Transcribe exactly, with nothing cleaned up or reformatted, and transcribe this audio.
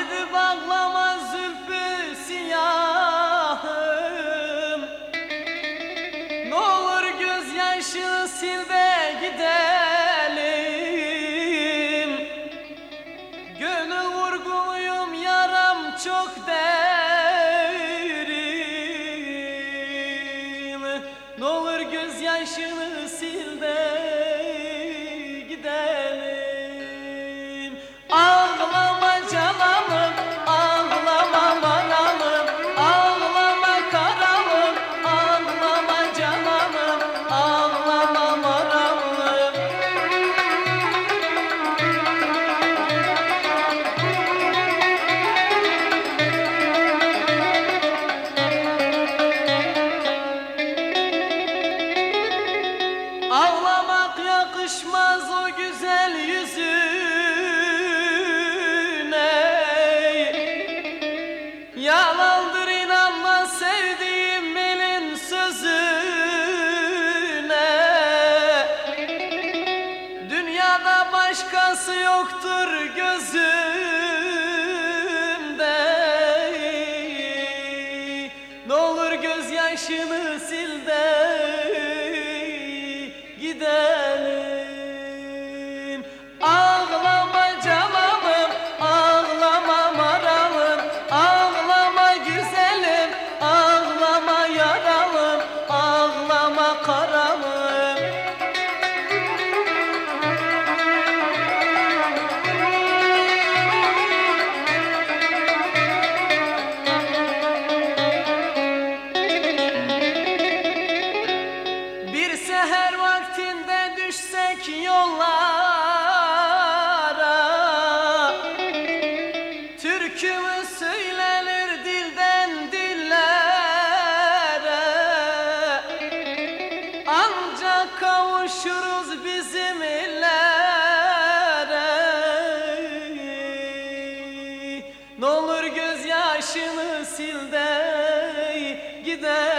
Haydi bağlama zülfü siyahım, ne olur gözyaşı sil de gidelim. Gönül vurguluyum, yaram çok derin. Ne olur gözyaşını sil de gidelim. Ağlama cananım, ağlama manalım, ağlama karalım, ağlama cananım, ağlama manalım. Ağlamak yakışmaz o güzel yüzüne, yalandır inanma sevdiğim elin sözüne. Dünyada başkası yoktur gözümde. Ne olur gözyaşını sil de gidelim. Ağlama cananım, ağlama maralım, ağlama güzelim, ağlama yaralım, ağlama karalım. Bir seher vaktinde düşsek yollara, türkümüz söylenir dilden dillere. Ancak kavuşuruz bizim illere. Ne olur gözyaşını sil de gidelim.